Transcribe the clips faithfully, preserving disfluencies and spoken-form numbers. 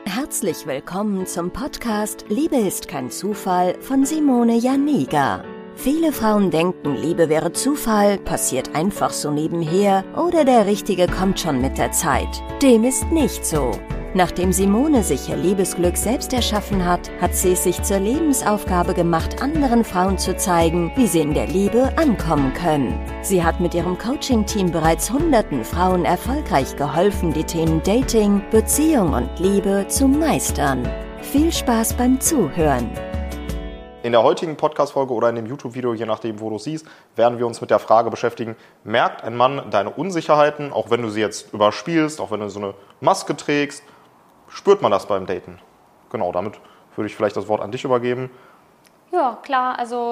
Herzlich willkommen zum Podcast Liebe ist kein Zufall von Simone Janiga. Viele Frauen denken, Liebe wäre Zufall, passiert einfach so nebenher oder der Richtige kommt schon mit der Zeit. Dem ist nicht so. Nachdem Simone sich ihr Liebesglück selbst erschaffen hat, hat sie es sich zur Lebensaufgabe gemacht, anderen Frauen zu zeigen, wie sie in der Liebe ankommen können. Sie hat mit ihrem Coaching-Team bereits hunderten Frauen erfolgreich geholfen, die Themen Dating, Beziehung und Liebe zu meistern. Viel Spaß beim Zuhören! In der heutigen Podcast-Folge oder in dem YouTube-Video, je nachdem, wo du siehst, werden wir uns mit der Frage beschäftigen, merkt ein Mann deine Unsicherheiten, auch wenn du sie jetzt überspielst, auch wenn du so eine Maske trägst, spürt man das beim Daten? Genau, damit würde ich vielleicht das Wort an dich übergeben. Ja, klar, also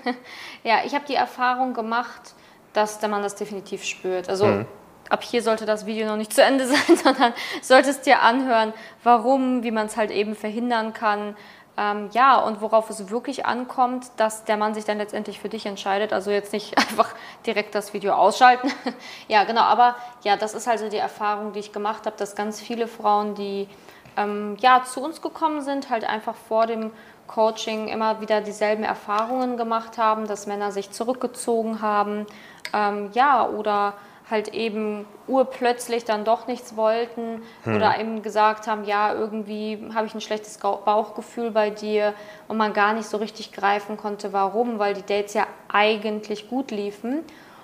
ja, ich habe die Erfahrung gemacht, dass der Mann das definitiv spürt. Also mhm. ab hier sollte das Video noch nicht zu Ende sein, sondern solltest dir anhören, warum, wie man es halt eben verhindern kann. Ähm, ja, und worauf es wirklich ankommt, dass der Mann sich dann letztendlich für dich entscheidet. Also jetzt nicht einfach direkt das Video ausschalten. Ja, genau, aber ja, das ist also die Erfahrung, die ich gemacht habe, dass ganz viele Frauen, die ähm, ja, zu uns gekommen sind, halt einfach vor dem Coaching immer wieder dieselben Erfahrungen gemacht haben, dass Männer sich zurückgezogen haben, ähm, ja, oder halt eben urplötzlich dann doch nichts wollten hm. oder eben gesagt haben, ja, irgendwie habe ich ein schlechtes Bauchgefühl bei dir und man gar nicht so richtig greifen konnte, warum, weil die Dates ja eigentlich gut liefen.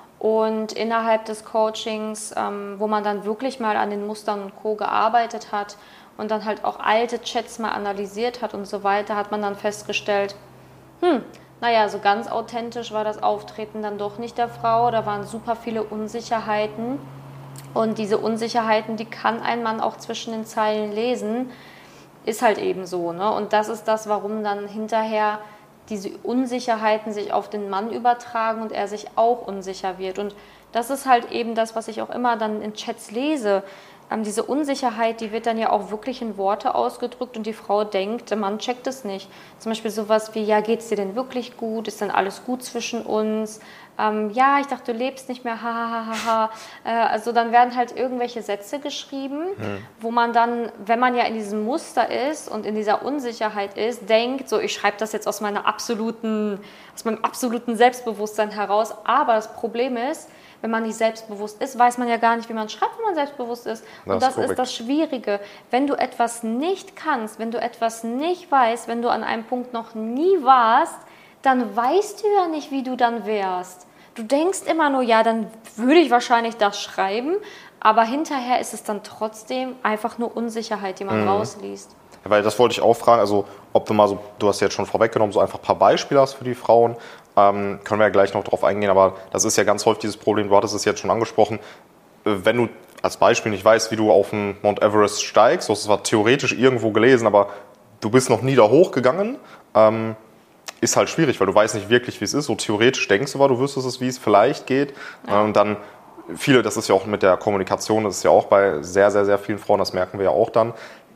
Und innerhalb des Coachings, ähm, wo man dann wirklich mal an den Mustern und Co. gearbeitet hat und dann halt auch alte Chats mal analysiert hat und so weiter, hat man dann festgestellt, hm, naja, so ganz authentisch war das Auftreten dann doch nicht der Frau. Da waren super viele Unsicherheiten. Und diese Unsicherheiten, die kann ein Mann auch zwischen den Zeilen lesen. Ist halt eben so, ne? Und das ist das, warum dann hinterher diese Unsicherheiten sich auf den Mann übertragen und er sich auch unsicher wird. Und das ist halt eben das, was ich auch immer dann in Chats lese. Ähm, diese Unsicherheit, die wird dann ja auch wirklich in Worte ausgedrückt und die Frau denkt, der Mann checkt es nicht. Zum Beispiel sowas wie, ja, geht's dir denn wirklich gut? Ist denn alles gut zwischen uns? Ähm, ja, ich dachte, du lebst nicht mehr, ha, ha, ha, ha. Äh, also dann werden halt irgendwelche Sätze geschrieben, hm. wo man dann, wenn man ja in diesem Muster ist und in dieser Unsicherheit ist, denkt, so, ich schreibe das jetzt aus meiner absoluten, aus meinem absoluten Selbstbewusstsein heraus. Aber das Problem ist, wenn man nicht selbstbewusst ist, weiß man ja gar nicht, wie man schreibt, wenn man selbstbewusst ist. Und das, das ist, ist das Schwierige. Wenn du etwas nicht kannst, wenn du etwas nicht weißt, wenn du an einem Punkt noch nie warst, dann weißt du ja nicht, wie du dann wärst. Du denkst immer nur, ja, dann würde ich wahrscheinlich das schreiben, aber hinterher ist es dann trotzdem einfach nur Unsicherheit, die man mhm. rausliest. Ja, weil das wollte ich auch fragen, also ob du mal so, du hast jetzt schon vorweggenommen, so einfach ein paar Beispiele hast für die Frauen. Ähm, können wir ja gleich noch drauf eingehen, aber das ist ja ganz häufig dieses Problem, du hattest es jetzt schon angesprochen, wenn du als Beispiel nicht weißt, wie du auf den Mount Everest steigst, du hast es zwar theoretisch irgendwo gelesen, aber du bist noch nie da hochgegangen, ähm, ist halt schwierig, weil du weißt nicht wirklich, wie es ist, so theoretisch denkst du aber, du wüsstest es, wie es vielleicht geht, ja. Und dann viele, das ist ja auch mit der Kommunikation, das ist ja auch bei sehr, sehr, sehr vielen Frauen, das merken wir ja auch dann,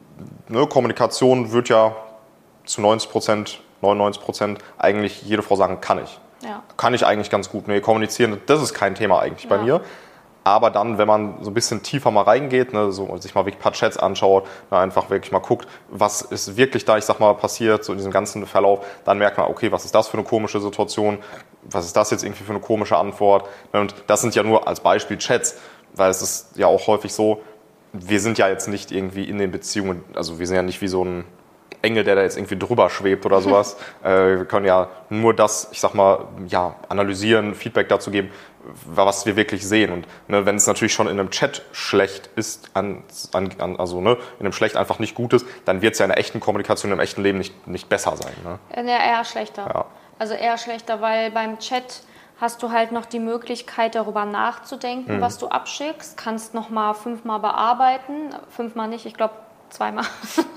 ne, Kommunikation wird ja zu neunzig Prozent, neunundneunzig Prozent eigentlich jede Frau sagen, kann ich. Ja. Kann ich eigentlich ganz gut. Nee, kommunizieren, das ist kein Thema eigentlich ja. bei mir. Aber dann, wenn man so ein bisschen tiefer mal reingeht, ne, so, sich mal wirklich ein paar Chats anschaut, ne, einfach wirklich mal guckt, was ist wirklich da, ich sag mal, passiert, so in diesem ganzen Verlauf, dann merkt man, okay, was ist das für eine komische Situation, was ist das jetzt irgendwie für eine komische Antwort. Und das sind ja nur als Beispiel Chats, weil es ist ja auch häufig so, wir sind ja jetzt nicht irgendwie in den Beziehungen, also wir sind ja nicht wie so ein Engel, der da jetzt irgendwie drüber schwebt oder sowas. äh, wir können ja nur das, ich sag mal, ja, analysieren, Feedback dazu geben, was wir wirklich sehen. Und ne, wenn es natürlich schon in einem Chat schlecht ist, an, an, also ne, in einem schlecht einfach nicht gut ist, dann wird es ja in der echten Kommunikation, im echten Leben nicht, nicht besser sein. Ne? Ja, eher schlechter. Ja. Also eher schlechter, weil beim Chat hast du halt noch die Möglichkeit, darüber nachzudenken, mhm. was du abschickst. Kannst noch mal fünfmal bearbeiten. Fünfmal nicht, ich glaube zweimal.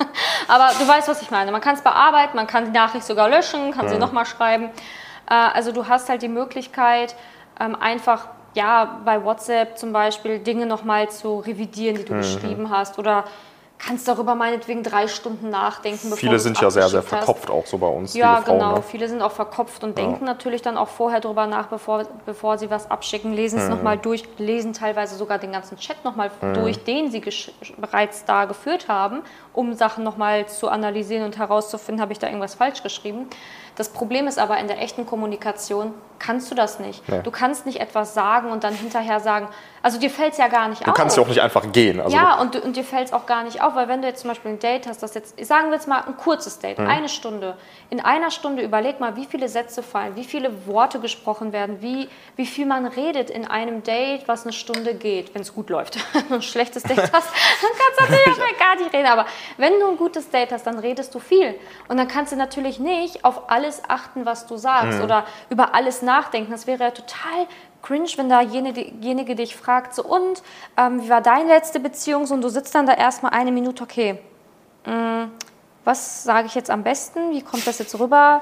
Aber du weißt, was ich meine. Man kann es bearbeiten, man kann die Nachricht sogar löschen, kann mhm. sie nochmal schreiben. Also du hast halt die Möglichkeit, einfach ja, bei WhatsApp zum Beispiel Dinge nochmal zu revidieren, die du mhm. geschrieben hast. Oder kannst darüber meinetwegen drei Stunden nachdenken. Bevor viele sind ja sehr, sehr verkopft hast. auch so bei uns. Ja, viele Frauen, genau. Ne? Viele sind auch verkopft und ja. denken natürlich dann auch vorher drüber nach, bevor, bevor sie was abschicken, lesen es Mhm. nochmal durch, lesen teilweise sogar den ganzen Chat nochmal Mhm. durch, den sie bereits da geführt haben, um Sachen nochmal zu analysieren und herauszufinden, habe ich da irgendwas falsch geschrieben. Das Problem ist aber, in der echten Kommunikation kannst du das nicht. Nee. Du kannst nicht etwas sagen und dann hinterher sagen, also dir fällt es ja gar nicht du auf. Du kannst ja auch nicht einfach gehen. Also ja, und, und dir fällt es auch gar nicht auf, weil wenn du jetzt zum Beispiel ein Date hast, das jetzt, sagen wir jetzt mal ein kurzes Date, hm. eine Stunde. In einer Stunde überleg mal, wie viele Sätze fallen, wie viele Worte gesprochen werden, wie, wie viel man redet in einem Date, was eine Stunde geht, wenn es gut läuft. Wenn du ein schlechtes Date hast, dann kannst du natürlich auch gar nicht reden. Aber wenn du ein gutes Date hast, dann redest du viel. Und dann kannst du natürlich nicht auf alles achten, was du sagst hm. oder über alles nachdenken. Das wäre ja total cringe, wenn da jenige dich fragt, so und, ähm, wie war deine letzte Beziehung? So, und du sitzt dann da erstmal eine Minute, okay, mh, was sage ich jetzt am besten? Wie kommt das jetzt rüber?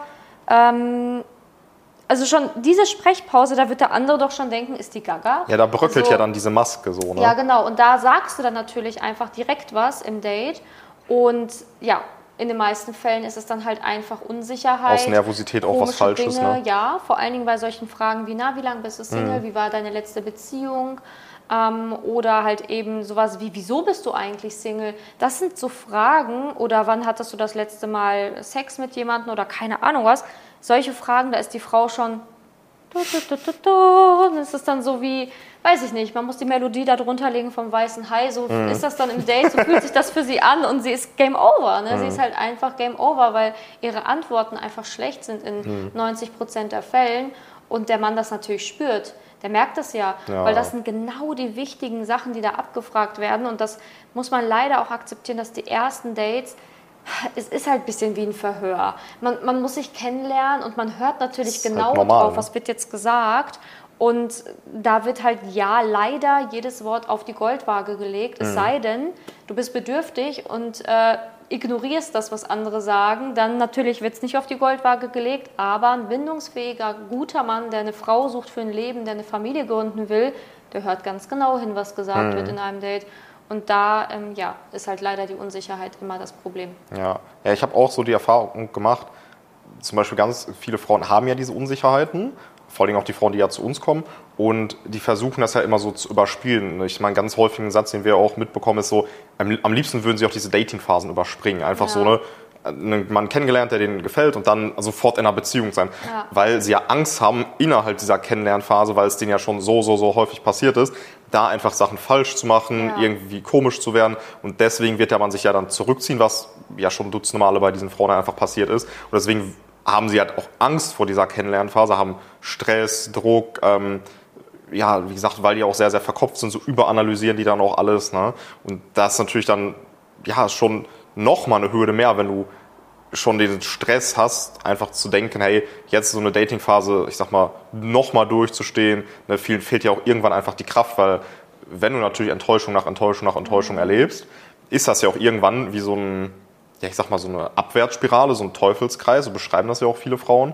Ähm, also schon diese Sprechpause, da wird der andere doch schon denken, ist die Gaga? Ja, da bröckelt also, ja dann diese Maske so, ne? Ja, genau. Und da sagst du dann natürlich einfach direkt was im Date und ja, in den meisten Fällen ist es dann halt einfach Unsicherheit. Aus Nervosität auch was Falsches, Dinge, ne? Ja, vor allen Dingen bei solchen Fragen wie, na, wie lange bist du Single, mhm. wie war deine letzte Beziehung? Ähm, oder halt eben sowas wie, wieso bist du eigentlich Single? Das sind so Fragen, oder wann hattest du das letzte Mal Sex mit jemandem oder keine Ahnung was. Solche Fragen, da ist die Frau schon, du, du, du, du, du. Und es ist dann so wie, weiß ich nicht, man muss die Melodie da drunter legen vom Weißen Hai, so mhm. ist das dann im Date, so fühlt sich das für sie an und sie ist Game Over. Ne? Mhm. Sie ist halt einfach Game Over, weil ihre Antworten einfach schlecht sind in mhm. neunzig Prozent der Fällen und der Mann das natürlich spürt. Der merkt das ja, ja, weil das sind genau die wichtigen Sachen, die da abgefragt werden und das muss man leider auch akzeptieren, dass die ersten Dates, es ist halt ein bisschen wie ein Verhör. Man, man muss sich kennenlernen und man hört natürlich genau halt normal, drauf, was wird jetzt gesagt. Und da wird halt, ja, leider jedes Wort auf die Goldwaage gelegt, es mhm. sei denn, du bist bedürftig und äh, ignorierst das, was andere sagen, dann natürlich wird es nicht auf die Goldwaage gelegt, aber ein bindungsfähiger, guter Mann, der eine Frau sucht für ein Leben, der eine Familie gründen will, der hört ganz genau hin, was gesagt mhm. wird in einem Date. Und da ähm, ja, ist halt leider die Unsicherheit immer das Problem. Ja, ja ich habe auch so die Erfahrung gemacht, zum Beispiel ganz viele Frauen haben ja diese Unsicherheiten, vor allem auch die Frauen, die ja zu uns kommen und die versuchen das ja immer so zu überspielen. Ich meine, ganz häufigen Satz, den wir auch mitbekommen, ist so, am, am liebsten würden sie auch diese Dating-Phasen überspringen. Einfach ja. so eine, einen Mann kennengelernt, der denen gefällt und dann sofort in einer Beziehung sein. Ja. Weil sie ja Angst haben, innerhalb dieser Kennenlernphase, weil es denen ja schon so, so, so häufig passiert ist, da einfach Sachen falsch zu machen, ja. irgendwie komisch zu werden. Und deswegen wird der Mann sich ja dann zurückziehen, was ja schon dutzende Male bei diesen Frauen einfach passiert ist. Und deswegen haben sie halt auch Angst vor dieser Kennenlernphase, haben Stress, Druck, ähm, ja, wie gesagt, weil die auch sehr, sehr verkopft sind, so überanalysieren die dann auch alles, ne? Und das ist natürlich dann, ja, schon nochmal eine Hürde mehr, wenn du schon den Stress hast, einfach zu denken, hey, jetzt so eine Datingphase, ich sag mal, nochmal durchzustehen, ne? Vielen fehlt ja auch irgendwann einfach die Kraft, weil wenn du natürlich Enttäuschung nach Enttäuschung nach Enttäuschung erlebst, ist das ja auch irgendwann wie so ein, ja, ich sag mal, so eine Abwärtsspirale, so ein Teufelskreis, so beschreiben das ja auch viele Frauen.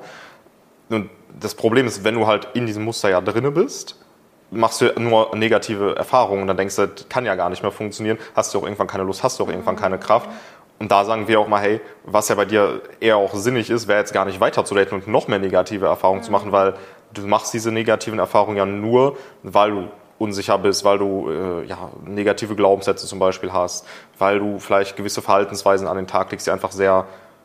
Und das Problem ist, wenn du halt in diesem Muster ja drinne bist, machst du nur negative Erfahrungen und dann denkst du, das kann ja gar nicht mehr funktionieren, hast du auch irgendwann keine Lust, hast du auch irgendwann keine Kraft. Und da sagen wir auch mal, hey, was ja bei dir eher auch sinnig ist, wäre jetzt gar nicht weiter zu daten und noch mehr negative Erfahrungen mhm. zu machen, weil du machst diese negativen Erfahrungen ja nur, weil du unsicher bist, weil du äh, ja, negative Glaubenssätze zum Beispiel hast, weil du vielleicht gewisse Verhaltensweisen an den Tag legst, die einfach sehr,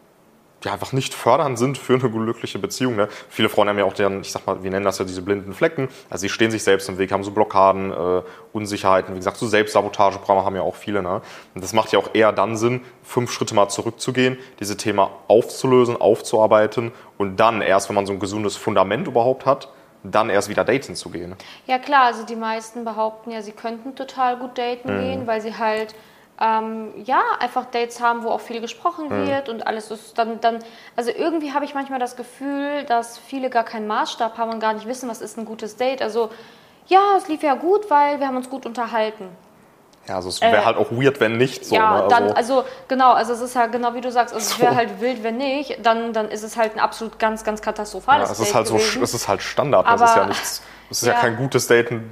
ja, einfach nicht fördernd sind für eine glückliche Beziehung. Ne? Viele Frauen haben ja auch deren, ich sag mal, wir nennen das ja diese blinden Flecken, also sie stehen sich selbst im Weg, haben so Blockaden, äh, Unsicherheiten, wie gesagt, so Selbstsabotageprogramme haben ja auch viele. Ne? Und das macht ja auch eher dann Sinn, fünf Schritte mal zurückzugehen, diese Thema aufzulösen, aufzuarbeiten und dann erst, wenn man so ein gesundes Fundament überhaupt hat, dann erst wieder daten zu gehen. Ja klar, also die meisten behaupten ja, sie könnten total gut daten mhm. gehen, weil sie halt ähm, ja einfach Dates haben, wo auch viel gesprochen mhm. wird und alles ist dann, dann also irgendwie habe ich manchmal das Gefühl, dass viele gar keinen Maßstab haben und gar nicht wissen, was ist ein gutes Date. Also ja, es lief ja gut, weil wir haben uns gut unterhalten. Ja, also es wäre äh, halt auch weird, wenn nicht so. Ja, ne? also, dann, also genau, also es ist halt genau wie du sagst, also es wäre so. halt wild, wenn nicht, dann, dann ist es halt ein absolut ganz, ganz katastrophales ja, es Date ist halt gewesen. so, es ist halt Standard, aber, das ist ja nichts, das ist ja, ja kein gutes Date,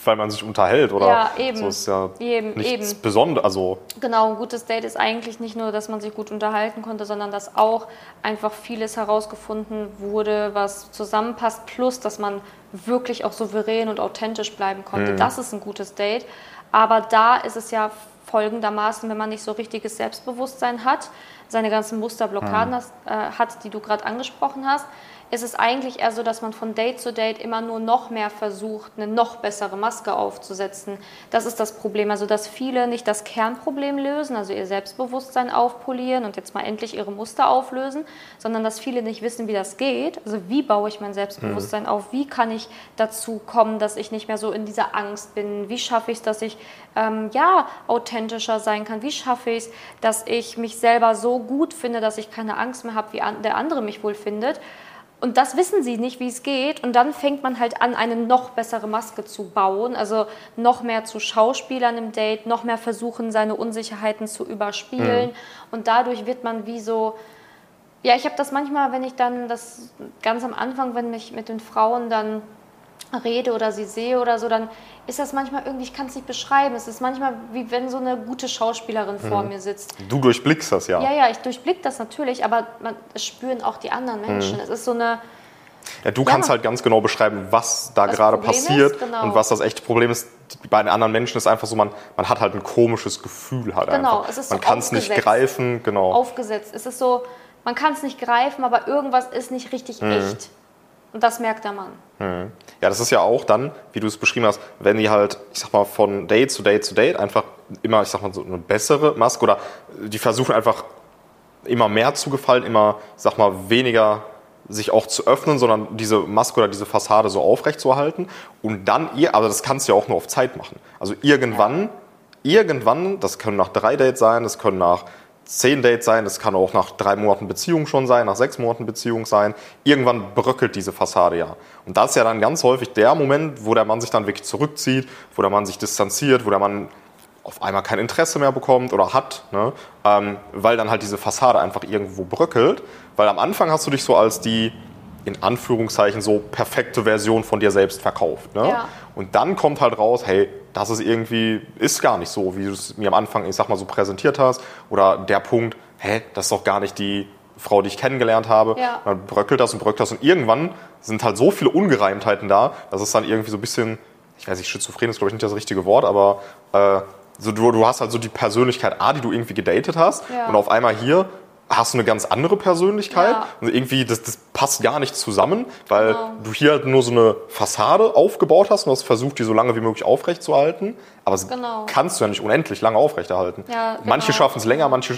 weil man sich unterhält oder ja, eben. so ist ja eben, nichts eben. Besonderes. Also genau, ein gutes Date ist eigentlich nicht nur, dass man sich gut unterhalten konnte, sondern dass auch einfach vieles herausgefunden wurde, was zusammenpasst, plus dass man wirklich auch souverän und authentisch bleiben konnte. Mhm. Das ist ein gutes Date. Aber da ist es ja folgendermaßen, wenn man nicht so richtiges Selbstbewusstsein hat, seine ganzen Musterblockaden mhm. hast, äh, hat, die du gerade angesprochen hast, ist es eigentlich eher so, dass man von Date zu Date immer nur noch mehr versucht, eine noch bessere Maske aufzusetzen. Das ist das Problem. Also, dass viele nicht das Kernproblem lösen, also ihr Selbstbewusstsein aufpolieren und jetzt mal endlich ihre Muster auflösen, sondern dass viele nicht wissen, wie das geht. Also, wie baue ich mein Selbstbewusstsein mhm. auf? Wie kann ich dazu kommen, dass ich nicht mehr so in dieser Angst bin? Wie schaffe ich es, dass ich ähm, ja, authentischer sein kann? Wie schaffe ich es, dass ich mich selber so gut finde, dass ich keine Angst mehr habe, wie an, der andere mich wohl findet? Und das wissen sie nicht, wie es geht. Und dann fängt man halt an, eine noch bessere Maske zu bauen. Also noch mehr zu Schauspielern im Date, noch mehr versuchen, seine Unsicherheiten zu überspielen. Mhm. Und dadurch wird man wie so... Ja, ich habe das manchmal, wenn ich dann das ganz am Anfang, wenn ich mit den Frauen dann rede oder sie sehe oder so, dann ist das manchmal irgendwie, ich kann es nicht beschreiben, es ist manchmal wie wenn so eine gute Schauspielerin vor mhm. mir sitzt. Du durchblickst das ja. Ja, ja, ich durchblick das natürlich, aber man, es spüren auch die anderen Menschen. Mhm. Es ist so eine... Ja, du ja, kannst halt ganz genau beschreiben, was da gerade passiert ist, genau. und was das echte Problem ist. Bei den anderen Menschen ist einfach so, man, man hat halt ein komisches Gefühl halt genau, einfach. Es ist man so kann es nicht greifen. Genau. Aufgesetzt. Es ist so, man kann es nicht greifen, aber irgendwas ist nicht richtig mhm. echt. Und das merkt der Mann. Mhm. Ja, das ist ja auch dann, wie du es beschrieben hast, wenn die halt, ich sag mal, von Date zu Date zu Date einfach immer, ich sag mal, so eine bessere Maske oder die versuchen einfach immer mehr zu gefallen, immer, ich sag mal, weniger sich auch zu öffnen, sondern diese Maske oder diese Fassade so aufrecht zu erhalten und dann ihr, aber das kannst du ja auch nur auf Zeit machen. Also irgendwann, ja. irgendwann, das können nach drei Dates sein, das können nach zehn Dates sein, das kann auch nach drei Monaten Beziehung schon sein, nach sechs Monaten Beziehung sein. Irgendwann bröckelt diese Fassade ja. Und das ist ja dann ganz häufig der Moment, wo der Mann sich dann wirklich zurückzieht, wo der Mann sich distanziert, wo der Mann auf einmal kein Interesse mehr bekommt oder hat, ne? ähm, weil dann halt diese Fassade einfach irgendwo bröckelt. Weil am Anfang hast du dich so als die, in Anführungszeichen, so perfekte Version von dir selbst verkauft. Ne? Ja. Und dann kommt halt raus, hey, das ist irgendwie, ist gar nicht so, wie du es mir am Anfang, ich sag mal, so präsentiert hast. Oder der Punkt, hä, das ist doch gar nicht die Frau, die ich kennengelernt habe. Ja. Dann bröckelt das und bröckelt das. Und irgendwann sind halt so viele Ungereimtheiten da, dass es dann irgendwie so ein bisschen, ich weiß nicht, schizophren ist, glaube ich, nicht das richtige Wort, aber äh, so, du, du hast halt so die Persönlichkeit A, die du irgendwie gedatet hast. Ja. Und auf einmal hier hast du eine ganz andere Persönlichkeit. Ja. Und irgendwie, das, das passt gar nicht zusammen, weil genau. du hier halt nur so eine Fassade aufgebaut hast und hast versucht, die so lange wie möglich aufrecht zu halten. Aber das genau. kannst du ja nicht unendlich lange aufrechterhalten. Ja, genau. Manche schaffen es länger, manche,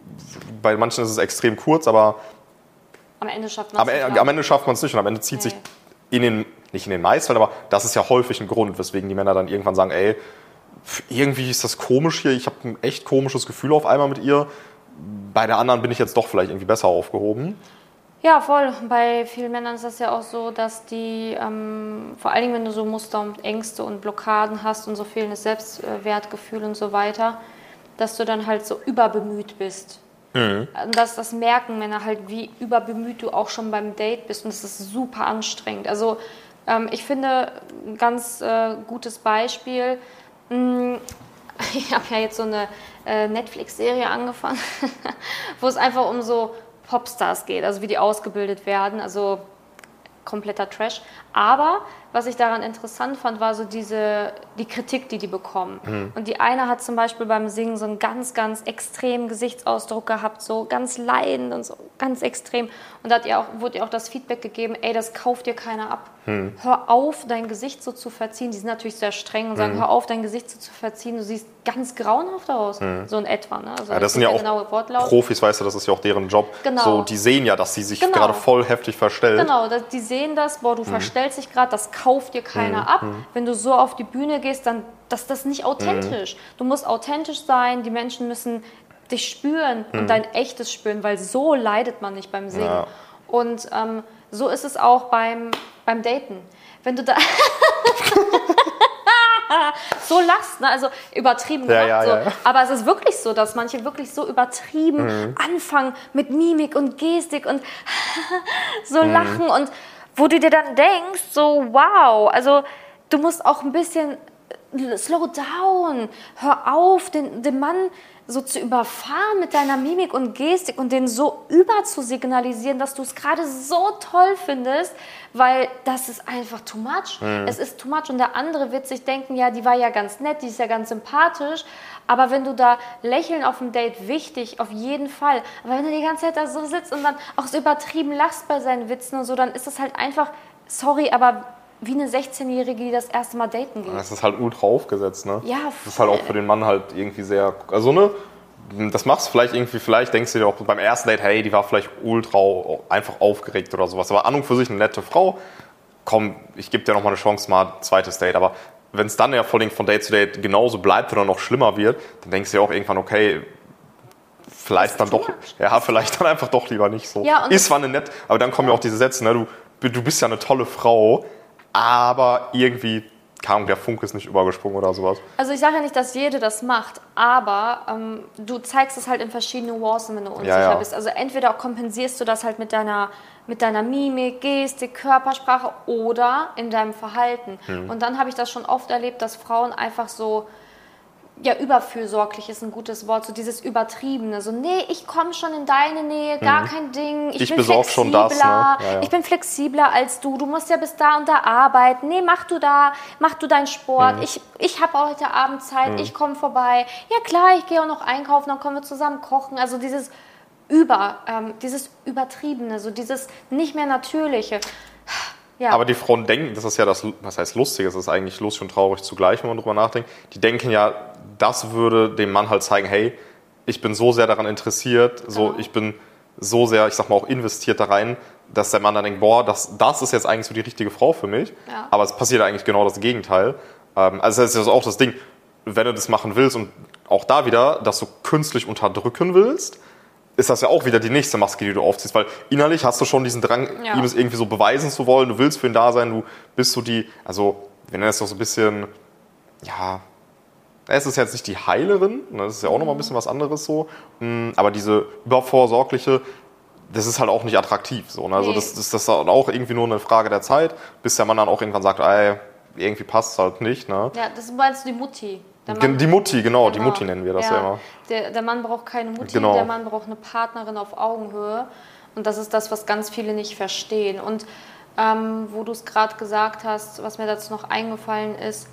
bei manchen ist es extrem kurz, aber am Ende schafft man es nicht. Am Ende schafft man es nicht und am Ende zieht nee. sich in den, nicht in den meisten, aber das ist ja häufig ein Grund, weswegen die Männer dann irgendwann sagen, ey, irgendwie ist das komisch hier, ich habe ein echt komisches Gefühl auf einmal mit ihr. Bei der anderen bin ich jetzt doch vielleicht irgendwie besser aufgehoben. Ja, voll. Bei vielen Männern ist das ja auch so, dass die, ähm, vor allen Dingen, wenn du so Muster und Ängste und Blockaden hast und so fehlendes Selbstwertgefühl und so weiter, dass du dann halt so überbemüht bist. Mhm. Und das, das merken Männer halt, wie überbemüht du auch schon beim Date bist und das ist super anstrengend. Also ähm, ich finde, ein ganz äh, gutes Beispiel, mh, ich habe ja jetzt so eine äh, Netflix-Serie angefangen, wo es einfach um so Popstars geht, also wie die ausgebildet werden, also kompletter Trash. Aber was ich daran interessant fand, war so diese, die Kritik, die die bekommen. Mhm. Und die eine hat zum Beispiel beim Singen so einen ganz, ganz extremen Gesichtsausdruck gehabt, so ganz leidend und so ganz extrem. Und da hat ihr auch, wurde ihr auch das Feedback gegeben, ey, das kauft dir keiner ab. Mhm. Hör auf, dein Gesicht so zu verziehen. Die sind natürlich sehr streng und sagen, mhm. hör auf, dein Gesicht so zu verziehen. Du siehst ganz grauenhaft aus, mhm. so in etwa. Ne? Also ja, das sind ja auch Profis, weißt du, das ist ja auch deren Job. Genau. So, die sehen ja, dass sie sich genau. gerade voll heftig verstellt. Genau, die sehen das, boah, du mhm. verstellst dich gerade, das kauft dir keiner mhm. ab. Wenn du so auf die Bühne gehst, dann das ist nicht authentisch. Mhm. Du musst authentisch sein, die Menschen müssen dich spüren mhm. und dein echtes spüren, weil so leidet man nicht beim Singen. Ja. Und ähm, so ist es auch beim, beim Daten. Wenn du da so lachst, ne? Also übertrieben ja, gemacht, ja, so. Ja, ja. Aber es ist wirklich so, dass manche wirklich so übertrieben mhm. anfangen mit Mimik und Gestik und so mhm. lachen und wo du dir dann denkst, so wow, also du musst auch ein bisschen slow down, hör auf, den, den Mann so zu überfahren mit deiner Mimik und Gestik und den so über zu signalisieren, dass du es gerade so toll findest, weil das ist einfach too much. Mhm. Es ist too much und der andere wird sich denken, ja, die war ja ganz nett, die ist ja ganz sympathisch, aber wenn du da Lächeln auf dem Date, wichtig, auf jeden Fall, aber wenn du die ganze Zeit da so sitzt und dann auch so übertrieben lachst bei seinen Witzen und so, dann ist das halt einfach, sorry, aber wie eine sechzehnjährige, die das erste Mal daten geht. Das ist halt ultra aufgesetzt, ne? Ja, das ist halt auch für den Mann halt irgendwie sehr, also ne, das machst du vielleicht irgendwie, vielleicht denkst du dir auch beim ersten Date, hey, die war vielleicht ultra einfach aufgeregt oder sowas, aber an und für sich eine nette Frau, komm, ich gebe dir nochmal eine Chance, mal zweites Date, aber wenn es dann ja vor allem von Date zu Date genauso bleibt oder noch schlimmer wird, dann denkst du dir auch irgendwann, okay, vielleicht dann doch, ja, vielleicht dann einfach doch lieber nicht so. Ja, ist zwar eine nett, aber dann kommen ja auch diese Sätze, ne, du, du bist ja eine tolle Frau, aber irgendwie, keine Ahnung, der Funke ist nicht übergesprungen oder sowas. Also ich sage ja nicht, dass jede das macht, aber ähm, du zeigst es halt in verschiedenen Nuancen, wenn du unsicher ja, ja. bist. Also entweder kompensierst du das halt mit deiner, mit deiner Mimik, Gestik, Körpersprache oder in deinem Verhalten. Hm. Und dann habe ich das schon oft erlebt, dass Frauen einfach so, ja, überfürsorglich ist ein gutes Wort, so dieses Übertriebene, so, nee, ich komme schon in deine Nähe, gar mhm. kein Ding, ich, ich bin flexibler, schon das, ne? ja, ja. ich bin flexibler als du, du musst ja bis da und da arbeiten, nee, mach du da, mach du deinen Sport, mhm. ich, ich habe heute Abend Zeit, mhm. ich komme vorbei, ja klar, ich gehe auch noch einkaufen, dann können wir zusammen kochen, also dieses Über, ähm, dieses Übertriebene, so dieses nicht mehr Natürliche. Ja. Aber die Frauen denken, das ist ja das, was heißt lustig, es ist eigentlich lustig und traurig zugleich, wenn man drüber nachdenkt, die denken ja, das würde dem Mann halt zeigen, hey, ich bin so sehr daran interessiert, so, genau. ich bin so sehr, ich sag mal auch investiert da rein, dass der Mann dann denkt, boah, das, das ist jetzt eigentlich so die richtige Frau für mich, ja. aber es passiert eigentlich genau das Gegenteil. Also das ist auch das Ding, wenn du das machen willst und auch da wieder, dass du künstlich unterdrücken willst, ist das ja auch wieder die nächste Maske, die du aufziehst, weil innerlich hast du schon diesen Drang, ja. ihm es irgendwie so beweisen zu wollen, du willst für ihn da sein, du bist so die, also wir nennen es doch so ein bisschen, ja, es ist jetzt nicht die Heilerin, das ist ja auch nochmal ein bisschen was anderes so, aber diese übervorsorgliche, das ist halt auch nicht attraktiv, so, ne? Also nee. das, das, das ist auch irgendwie nur eine Frage der Zeit, bis der Mann dann auch irgendwann sagt, ey, irgendwie passt es halt nicht, ne? Ja, das meinst du die Mutti. Mann, die Mutti, genau, genau, die Mutti nennen wir das ja, ja immer. Der, der Mann braucht keine Mutti, genau. der Mann braucht eine Partnerin auf Augenhöhe. Und das ist das, was ganz viele nicht verstehen. Und ähm, wo du es gerade gesagt hast, was mir dazu noch eingefallen ist,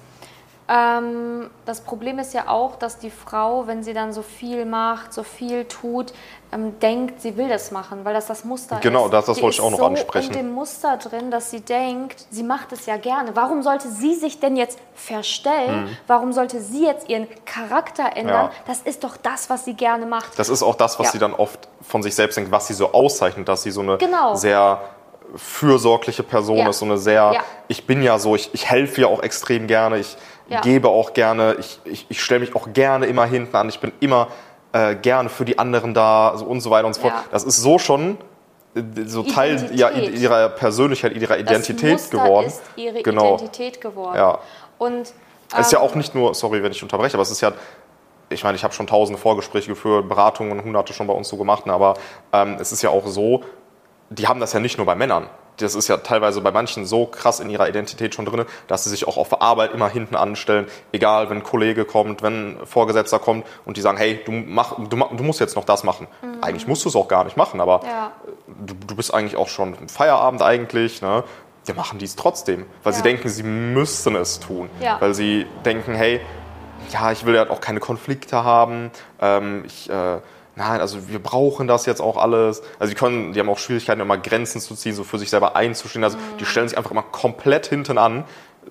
ähm, das Problem ist ja auch, dass die Frau, wenn sie dann so viel macht, so viel tut, ähm, denkt, sie will das machen, weil das das Muster genau, ist. Genau, das, das wollte ich auch noch so ansprechen. Die ist in dem Muster drin, dass sie denkt, sie macht es ja gerne. Warum sollte sie sich denn jetzt verstellen? Hm. Warum sollte sie jetzt ihren Charakter ändern? Ja. Das ist doch das, was sie gerne macht. Das ist auch das, was ja. sie dann oft von sich selbst denkt, was sie so auszeichnet, dass sie so eine genau. sehr fürsorgliche Person ja. ist, so eine sehr, ja. ich bin ja so, ich, ich helfe ja auch extrem gerne, ich ja. gebe auch gerne, ich, ich, ich stelle mich auch gerne immer hinten an, ich bin immer äh, gerne für die anderen da, so und so weiter und so fort. Ja. Das ist so schon äh, so Teil ja, ihrer Persönlichkeit, ihrer Identität das Muster geworden. Ist ihre genau. Identität geworden. Ja. Und ähm, es ist ja auch nicht nur, sorry, wenn ich unterbreche, aber es ist ja, ich meine, ich habe schon tausende Vorgespräche geführt, Beratungen, hunderte schon bei uns so gemacht, aber ähm, es ist ja auch so, die haben das ja nicht nur bei Männern. Das ist ja teilweise bei manchen so krass in ihrer Identität schon drin, dass sie sich auch auf der Arbeit immer hinten anstellen, egal, wenn ein Kollege kommt, wenn ein Vorgesetzter kommt und die sagen, hey, du, mach, du, du musst jetzt noch das machen. Mhm. Eigentlich musst du es auch gar nicht machen, aber ja. du, du bist eigentlich auch schon im Feierabend eigentlich, ne? Wir machen dies trotzdem, weil ja. sie denken, sie müssten es tun. Ja. Weil sie denken, hey, ja, ich will ja auch keine Konflikte haben, ähm, ich... Äh, Nein, also wir brauchen das jetzt auch alles. Also die können, die haben auch Schwierigkeiten, immer Grenzen zu ziehen, so für sich selber einzustehen. Also die stellen sich einfach immer komplett hinten an.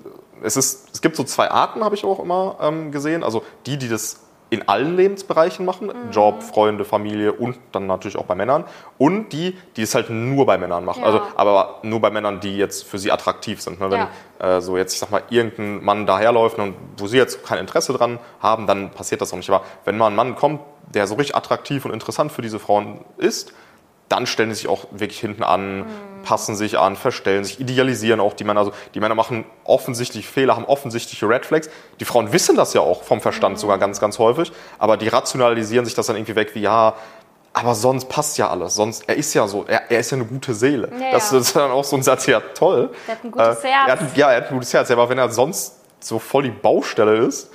Es ist, es gibt so zwei Arten, habe ich auch immer ähm, gesehen. Also die, die das in allen Lebensbereichen machen, mhm. Job, Freunde, Familie und dann natürlich auch bei Männern. Und die, die es halt nur bei Männern machen. Ja. Also, aber nur bei Männern, die jetzt für sie attraktiv sind. Ne? Wenn ja. äh, so jetzt, ich sag mal, irgendein Mann daherläuft und wo sie jetzt kein Interesse dran haben, dann passiert das auch nicht. Aber wenn mal ein Mann kommt, der so richtig attraktiv und interessant für diese Frauen ist, dann stellen sie sich auch wirklich hinten an, mhm. passen sich an, verstellen sich, idealisieren auch die Männer. Also die Männer machen offensichtlich Fehler, haben offensichtliche Red Flags. Die Frauen wissen das ja auch vom Verstand mhm. sogar ganz, ganz häufig, aber die rationalisieren sich das dann irgendwie weg wie, ja, aber sonst passt ja alles. Sonst, er ist ja so, er, er ist ja eine gute Seele. Ja, das ist dann auch so ein Satz, ja toll. Er hat ein gutes äh, Herz. Er hat, ja, er hat ein gutes Herz, aber wenn er sonst so voll die Baustelle ist,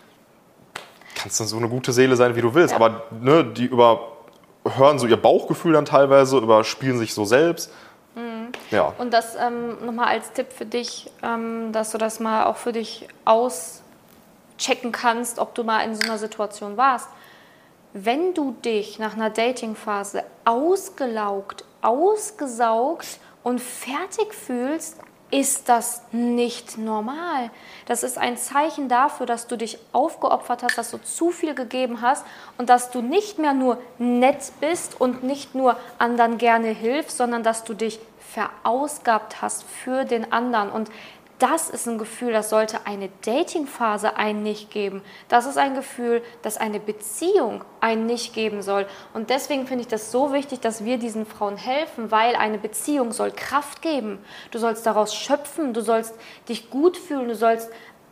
kannst dann so eine gute Seele sein, wie du willst. Ja. Aber ne, die überhören so ihr Bauchgefühl dann teilweise, überspielen sich so selbst. Mhm. Ja. Und das ähm, nochmal als Tipp für dich, ähm, dass du das mal auch für dich auschecken kannst, ob du mal in so einer Situation warst. Wenn du dich nach einer Datingphase ausgelaugt, ausgesaugt und fertig fühlst, ist das nicht normal. Das ist ein Zeichen dafür, dass du dich aufgeopfert hast, dass du zu viel gegeben hast und dass du nicht mehr nur nett bist und nicht nur anderen gerne hilfst, sondern dass du dich verausgabt hast für den anderen. Und das ist ein Gefühl, das sollte eine Datingphase einen nicht geben. Das ist ein Gefühl, das eine Beziehung einen nicht geben soll. Und deswegen finde ich das so wichtig, dass wir diesen Frauen helfen, weil eine Beziehung soll Kraft geben. Du sollst daraus schöpfen, du sollst dich gut fühlen, du sollst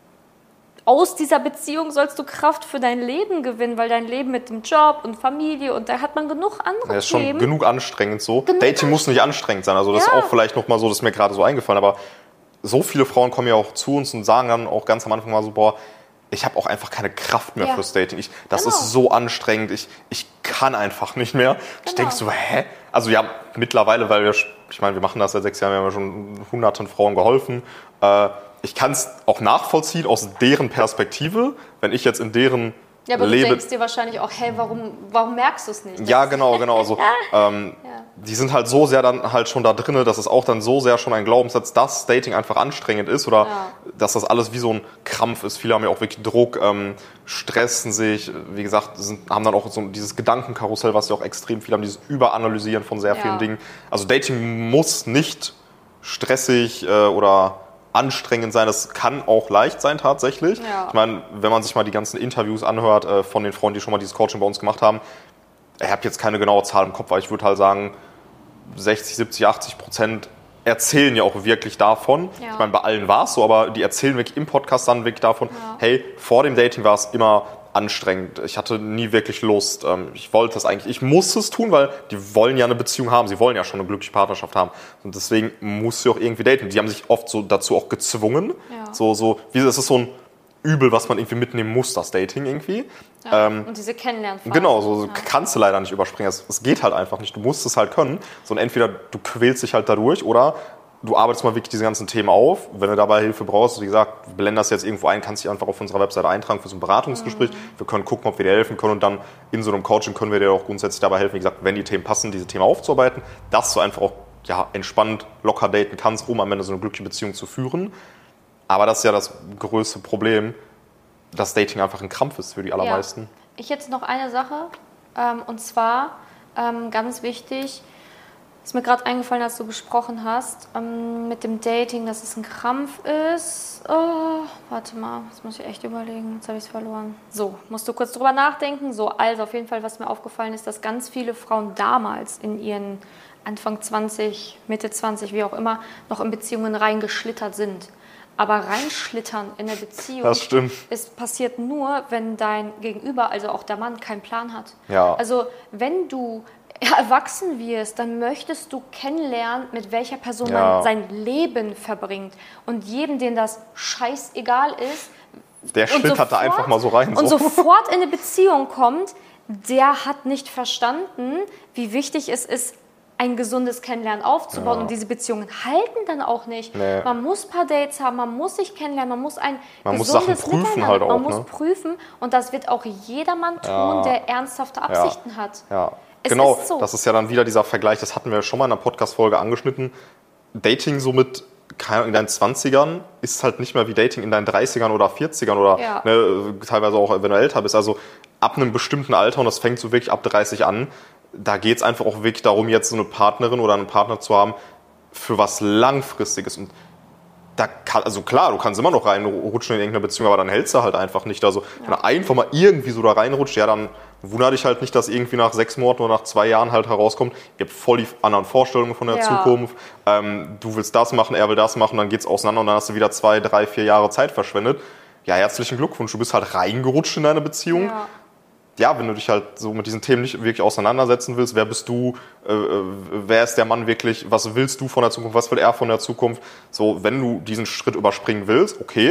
aus dieser Beziehung sollst du Kraft für dein Leben gewinnen, weil dein Leben mit dem Job und Familie und da hat man genug andere ja, ist schon Themen. genug anstrengend so. Genug Dating muss nicht anstrengend sein. Also das ja. ist auch vielleicht nochmal so, das ist mir gerade so eingefallen, aber so viele Frauen kommen ja auch zu uns und sagen dann auch ganz am Anfang mal so, boah, ich habe auch einfach keine Kraft mehr ja. fürs Dating. Ich, das genau. ist so anstrengend, ich, ich kann einfach nicht mehr. Genau. Ich denke so, hä? Also ja, mittlerweile, weil wir, ich meine, wir machen das seit sechs Jahren, wir haben ja schon hunderten Frauen geholfen. Äh, ich kann es auch nachvollziehen aus deren Perspektive, wenn ich jetzt in deren Ja, aber lebe. Du denkst dir wahrscheinlich auch, hey, warum, warum merkst du es nicht? Ja, genau, genau. Also, ähm, ja. Die sind halt so sehr dann halt schon da drin, dass es auch dann so sehr schon ein Glaubenssatz, dass Dating einfach anstrengend ist oder ja. dass das alles wie so ein Krampf ist. Viele haben ja auch wirklich Druck, ähm, stressen sich, wie gesagt, sind, haben dann auch so dieses Gedankenkarussell, was ja auch extrem viel haben, dieses Überanalysieren von sehr vielen ja. Dingen. Also Dating muss nicht stressig äh, oder anstrengend sein, das kann auch leicht sein tatsächlich. Ja. Ich meine, wenn man sich mal die ganzen Interviews anhört äh, von den Frauen, die schon mal dieses Coaching bei uns gemacht haben, ich habe jetzt keine genaue Zahl im Kopf, aber ich würde halt sagen, sechzig, siebzig, achtzig Prozent erzählen ja auch wirklich davon. Ja. Ich meine, bei allen war es so, aber die erzählen wirklich im Podcast dann wirklich davon, ja. hey, vor dem Dating war es immer anstrengend. Ich hatte nie wirklich Lust. Ich wollte es eigentlich. Ich muss es tun, weil die wollen ja eine Beziehung haben. Sie wollen ja schon eine glückliche Partnerschaft haben. Und deswegen muss sie auch irgendwie daten. Die haben sich oft so dazu auch gezwungen. Ja. So, so, wie es ist so ein Übel, was man irgendwie mitnehmen muss, das Dating irgendwie. Ja, ähm, und diese Kennenlernphase. Genau, so ja. kannst du leider nicht überspringen. Es, es geht halt einfach nicht. Du musst es halt können. So, und entweder du quälst dich halt dadurch oder du arbeitest mal wirklich diese ganzen Themen auf. Wenn du dabei Hilfe brauchst, wie gesagt, wir blenden das jetzt irgendwo ein, kannst dich einfach auf unserer Webseite eintragen für so ein Beratungsgespräch. Mhm. Wir können gucken, ob wir dir helfen können und dann in so einem Coaching können wir dir auch grundsätzlich dabei helfen, wie gesagt, wenn die Themen passen, diese Themen aufzuarbeiten, dass du einfach auch ja, entspannt, locker daten kannst, um am Ende so eine glückliche Beziehung zu führen. Aber das ist ja das größte Problem, dass Dating einfach ein Krampf ist für die allermeisten. Ja. Ich jetzt noch eine Sache, ähm, und zwar ähm, ganz wichtig, ist mir gerade eingefallen, als du gesprochen hast, ähm, mit dem Dating, dass es ein Krampf ist. Oh, warte mal, das muss ich echt überlegen, jetzt habe ich es verloren. So, musst du kurz drüber nachdenken. So, also auf jeden Fall, was mir aufgefallen ist, dass ganz viele Frauen damals in ihren Anfang zwanzig, Mitte zwanzig, wie auch immer, noch in Beziehungen reingeschlittert sind. Aber reinschlittern in der Beziehung, das stimmt. Es passiert nur, wenn dein Gegenüber, also auch der Mann, keinen Plan hat. Ja. Also wenn du erwachsen wirst, dann möchtest du kennenlernen, mit welcher Person ja. man sein Leben verbringt. Und jedem, dem das scheißegal ist, der schlittert sofort, da einfach mal so rein. So. Und sofort in eine Beziehung kommt, der hat nicht verstanden, wie wichtig es ist, ein gesundes Kennenlernen aufzubauen. Ja. Und diese Beziehungen halten dann auch nicht. Nee. Man muss ein paar Dates haben, man muss sich kennenlernen, man muss ein man gesundes muss Sachen prüfen Miteinander. halt auch, man muss ne? prüfen und das wird auch jedermann tun, ja. der ernsthafte Absichten ja. hat. Ja. Es genau, ist so. Das ist ja dann wieder dieser Vergleich, das hatten wir schon mal in einer Podcast-Folge angeschnitten. Dating so mit, keine Ahnung, in deinen zwanzigern ist halt nicht mehr wie Dating in deinen dreißigern oder vierzigern oder ja. ne, teilweise auch, wenn du älter bist. Also ab einem bestimmten Alter, und das fängt so wirklich ab dreißig an, da geht es einfach auch wirklich darum, jetzt so eine Partnerin oder einen Partner zu haben für was Langfristiges. Und da kann, also klar, du kannst immer noch reinrutschen in irgendeine Beziehung, aber dann hältst du halt einfach nicht. Also ja. wenn du einfach mal irgendwie so da reinrutscht, ja, dann wundert dich halt nicht, dass irgendwie nach sechs Monaten oder nach zwei Jahren halt herauskommt, ihr habt voll die anderen Vorstellungen von der ja. Zukunft, ähm, du willst das machen, er will das machen, dann geht's auseinander und dann hast du wieder zwei, drei, vier Jahre Zeit verschwendet. Ja, herzlichen Glückwunsch, du bist halt reingerutscht in deine Beziehung. Ja. Ja, wenn du dich halt so mit diesen Themen nicht wirklich auseinandersetzen willst, wer bist du, äh, wer ist der Mann wirklich, was willst du von der Zukunft, was will er von der Zukunft, so, wenn du diesen Schritt überspringen willst, okay,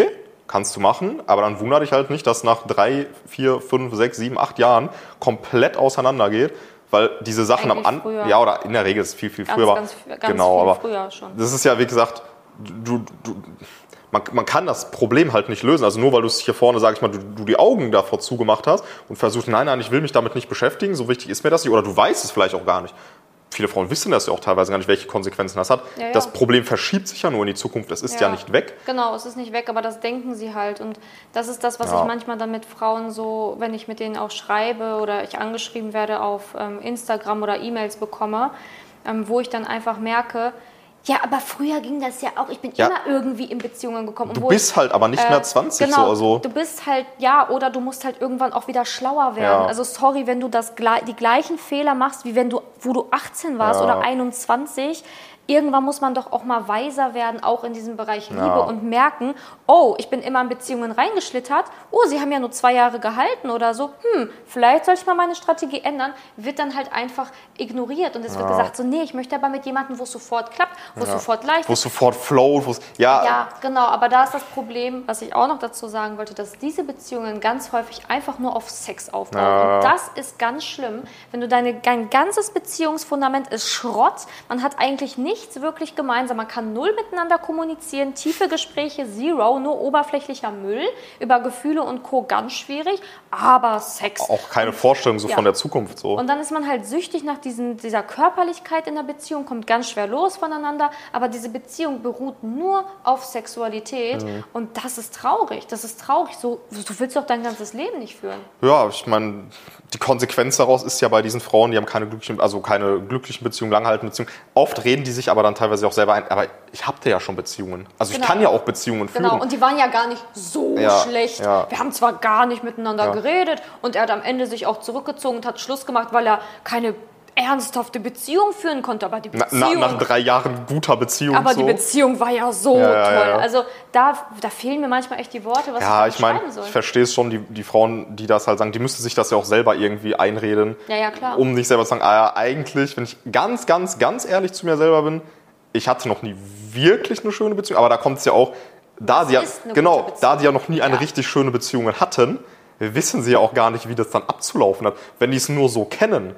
kannst du machen, aber dann wundere dich halt nicht, dass nach drei, vier, fünf, sechs, sieben, acht Jahren komplett auseinandergeht, weil diese Sachen Eigentlich am Anfang, ja, oder in der Regel ist es viel, viel ganz, früher, aber ganz, ganz genau, viel aber früher schon. Das ist ja, wie gesagt, du, du, man, man kann das Problem halt nicht lösen, also nur weil du es hier vorne, sag ich mal, du, du die Augen davor zugemacht hast und versuchst, nein, nein, ich will mich damit nicht beschäftigen, so wichtig ist mir das nicht, oder du weißt es vielleicht auch gar nicht. Viele Frauen wissen das ja auch teilweise gar nicht, welche Konsequenzen das hat. Ja, ja. Das Problem verschiebt sich ja nur in die Zukunft, es ist ja. ja nicht weg. Genau, es ist nicht weg, aber das denken sie halt. Und das ist das, was ja. ich manchmal dann mit Frauen so, wenn ich mit denen auch schreibe oder ich angeschrieben werde auf ähm, Instagram oder E-Mails bekomme, ähm, wo ich dann einfach merke, ja, aber früher ging das ja auch. Ich bin ja. immer irgendwie in Beziehungen gekommen. Du bist halt aber nicht äh, mehr zwanzig. Genau, so, also. Du bist halt, ja, oder du musst halt irgendwann auch wieder schlauer werden. Ja. Also sorry, wenn du das, die gleichen Fehler machst, wie wenn du, wo du achtzehn warst ja. oder einundzwanzig. Irgendwann muss man doch auch mal weiser werden, auch in diesem Bereich Liebe ja. und merken, oh, ich bin immer in Beziehungen reingeschlittert, oh, sie haben ja nur zwei Jahre gehalten oder so, hm, vielleicht soll ich mal meine Strategie ändern, wird dann halt einfach ignoriert und es ja. wird gesagt, so, nee, ich möchte aber mit jemandem, wo es sofort klappt, wo es ja. sofort leicht ist. Wo es sofort flowt, wo es, ja. Ja, genau, aber da ist das Problem, was ich auch noch dazu sagen wollte, dass diese Beziehungen ganz häufig einfach nur auf Sex aufbauen ja. und das ist ganz schlimm, wenn du deine, dein ganzes Beziehungsfundament ist Schrott, man hat eigentlich nicht nichts wirklich gemeinsam. Man kann null miteinander kommunizieren, tiefe Gespräche, zero, nur oberflächlicher Müll, über Gefühle und Co. ganz schwierig, aber Sex. Auch keine Vorstellung so ja. von der Zukunft. So. Und dann ist man halt süchtig nach diesen, dieser Körperlichkeit in der Beziehung, kommt ganz schwer los voneinander, aber diese Beziehung beruht nur auf Sexualität mhm. und das ist traurig, das ist traurig. So, du willst doch dein ganzes Leben nicht führen. Ja, ich meine, die Konsequenz daraus ist ja bei diesen Frauen, die haben keine glücklichen, also keine glücklichen Beziehungen, langhaltende Beziehungen. Oft reden die sich aber dann teilweise auch selber ein, aber ich hatte ja schon Beziehungen. Also genau. ich kann ja auch Beziehungen führen. Genau, und die waren ja gar nicht so ja, schlecht. Ja. Wir haben zwar gar nicht miteinander ja. geredet und er hat am Ende sich auch zurückgezogen und hat Schluss gemacht, weil er keine ernsthafte Beziehung führen konnte, aber die Beziehung... Na, nach drei Jahren guter Beziehung. Aber so. die Beziehung war ja so ja, ja, toll. Ja. Also da, da fehlen mir manchmal echt die Worte, was ja, ich, ich meine, soll. Ich verstehe es schon, die, die Frauen, die das halt sagen, die müssten sich das ja auch selber irgendwie einreden. Ja, ja, klar. Um nicht selber zu sagen, ah ja, eigentlich, wenn ich ganz, ganz, ganz ehrlich zu mir selber bin, ich hatte noch nie wirklich eine schöne Beziehung, aber da kommt es ja auch, da sie ja, genau, da sie ja noch nie eine ja. richtig schöne Beziehung hatten, wissen sie ja auch gar nicht, wie das dann abzulaufen hat, wenn die es nur so kennen.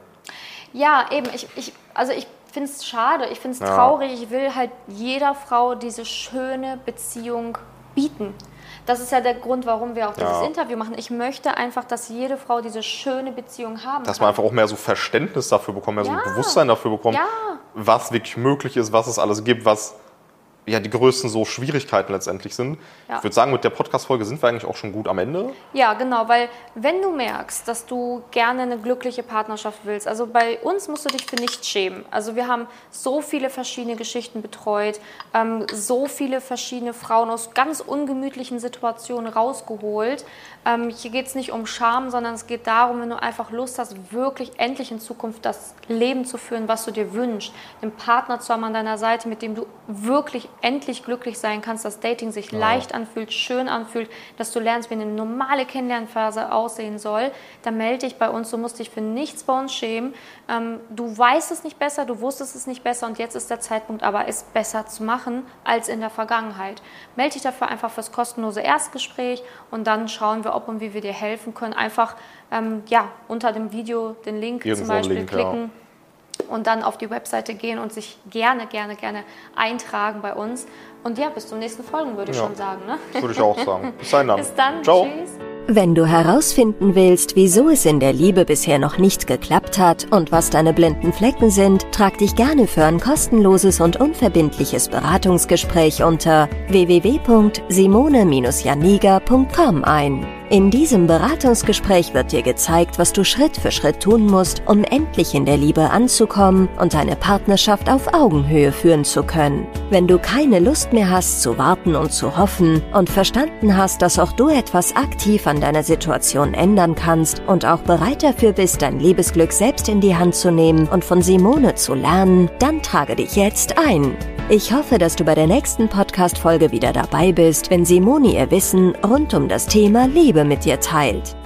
Ja, eben. Ich, ich, also ich finde es schade, ich finde es ja. traurig. Ich will halt jeder Frau diese schöne Beziehung bieten. Das ist ja der Grund, warum wir auch dieses ja. Interview machen. Ich möchte einfach, dass jede Frau diese schöne Beziehung haben Dass kann. man einfach auch mehr so Verständnis dafür bekommt, mehr ja. so Bewusstsein dafür bekommt, ja. was wirklich möglich ist, was es alles gibt, was ja die größten so Schwierigkeiten letztendlich sind. Ja. Ich würde sagen, mit der Podcast-Folge sind wir eigentlich auch schon gut am Ende. Ja, genau, weil wenn du merkst, dass du gerne eine glückliche Partnerschaft willst, also bei uns musst du dich für nichts schämen. Also wir haben so viele verschiedene Geschichten betreut, ähm, so viele verschiedene Frauen aus ganz ungemütlichen Situationen rausgeholt. Ähm, hier geht es nicht um Scham, sondern es geht darum, wenn du einfach Lust hast, wirklich endlich in Zukunft das Leben zu führen, was du dir wünschst, einen Partner zu haben an deiner Seite, mit dem du wirklich endlich glücklich sein kannst, dass Dating sich ja. leicht anfühlt, schön anfühlt, dass du lernst, wie eine normale Kennenlernphase aussehen soll, dann melde dich bei uns, du musst dich für nichts bei uns schämen. Ähm, du weißt es nicht besser, du wusstest es nicht besser und jetzt ist der Zeitpunkt aber, es besser zu machen als in der Vergangenheit. Melde dich dafür einfach fürs kostenlose Erstgespräch und dann schauen wir, ob und wie wir dir helfen können. Einfach ähm, ja, unter dem Video den Link Irgendwo zum Beispiel Link, klicken. Ja. Und dann auf die Webseite gehen und sich gerne, gerne, gerne eintragen bei uns. Und ja, bis zum nächsten Folgen, würde ich ja. schon sagen. Ne? Würde ich auch sagen. Bis dann. Bis dann. Ciao. Tschüss. Wenn du herausfinden willst, wieso es in der Liebe bisher noch nicht geklappt hat und was deine blinden Flecken sind, trag dich gerne für ein kostenloses und unverbindliches Beratungsgespräch unter w w w punkt simone janiga punkt com ein. In diesem Beratungsgespräch wird dir gezeigt, was du Schritt für Schritt tun musst, um endlich in der Liebe anzukommen und deine Partnerschaft auf Augenhöhe führen zu können. Wenn du keine Lust mehr hast zu warten und zu hoffen und verstanden hast, dass auch du etwas aktiv an deiner Situation ändern kannst und auch bereit dafür bist, dein Liebesglück selbst in die Hand zu nehmen und von Simone zu lernen, dann trage dich jetzt ein. Ich hoffe, dass du bei der nächsten Podcast-Folge wieder dabei bist, wenn Simone ihr Wissen rund um das Thema Liebe mit dir teilt.